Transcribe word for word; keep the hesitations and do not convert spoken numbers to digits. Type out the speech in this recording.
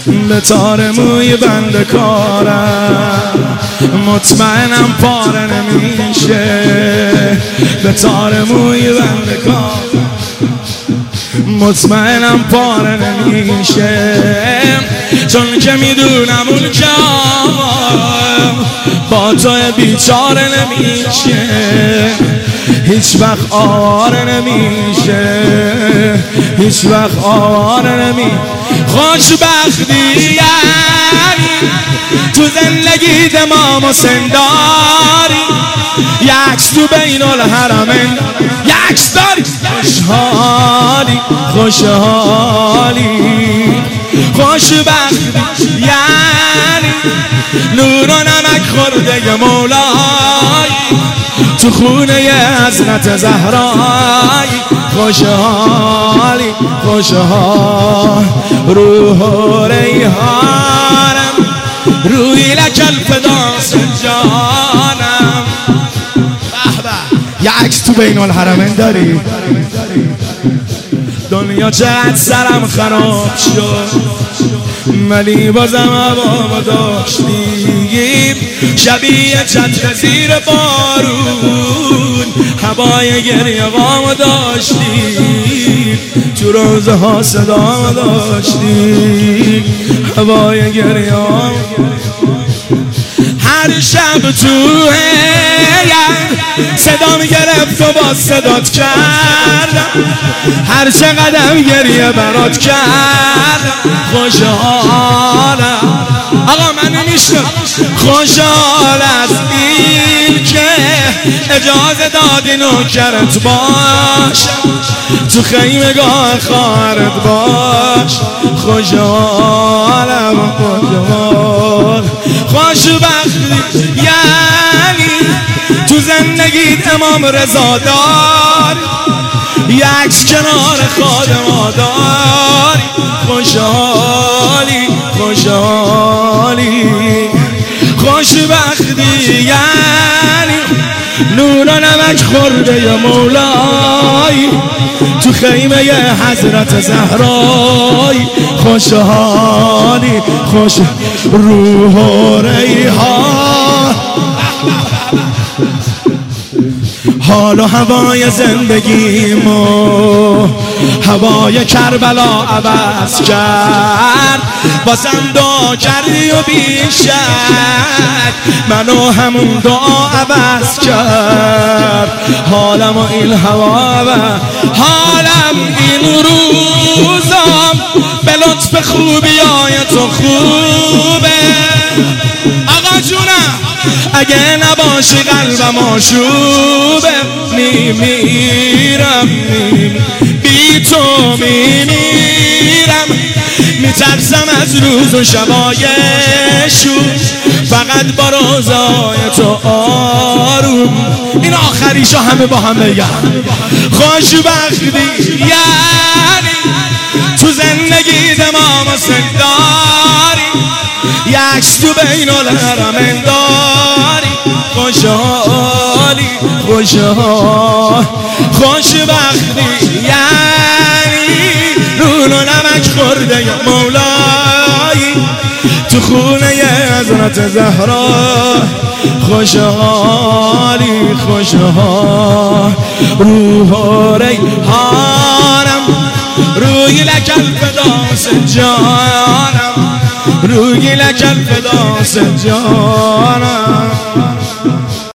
به تار موی بند کارم، مطمئنم پاره نمیشه. به تار موی بند کارم، مطمئنم پاره نمیشه. چون که میدونم اون که با تو بیچاره نمیشه، هیچ وقت آواره نمیشه، هیچ وقت آواره نمیشه. خوشبختی یعنی تو زندگی امام حسین داری، یکس تو بین الحرمین یکس داری. خوشحالی خوشحالی خوشبختی یعنی نور و نمک خورده مولای تو خونه حضرت زهرای. خوشحالی خوشحال روح و ریحانم، روی لک الفداس جانم. به به یه عکس تو بین الحرمین داری. دنیا چقدر سرم خراب شد ولی بازم هوامو داشتیم، شبیه چتر زیر بارون هوای گریه غامو داشتیم. تو روزه ها صدامو داشتیم، هوای گریه غامو. هر شب تو صدا میگرفت و با صدات کردم، هر چقدر گریه برات کردم. خوشحالم آقا من میشنم، خوشحال از این که اجازه دادی نوکرت باشم، تو خیمگاه خواهرت باش. خوشحالم خوشحال خوشبختی یعنی تو زندگیت امام رضا داری، یکس کنار خادما داری. خوشحالی خوشحالی خوشبختی یعنی نور و نمک خورده یا مولای تو خیمه حضرت زهرای. خوشحالی خوش روح و ریحان، حال و هوای زندگیمو هوای کربلا عوض کرد. بازم دعا کردی و بیشک منو همون دعا عوض کرد. حالم و این هوا و حالم این روزم به لطف خوبیای تو خوبه. آقا جونم اگه نباشی قلبم آشوبه، میمیرم بی تو میمیرم. میترسم از روز و شبای شوم، فقط با روزای تو آروم. این آخریشا همه با هم بگم. خوشبختی یعنی تو زندگی امام حسین داری، یکس تو بین الحرمین داری. خوشحالی خوشحال خوشبختی یعنی نون و نمک خورده یا مولایی تو خونه حضرت زهرا. خوشحالی خوشحال روح و ریحانم، روی لک الفداس جانم، روی لک الفداس جانم.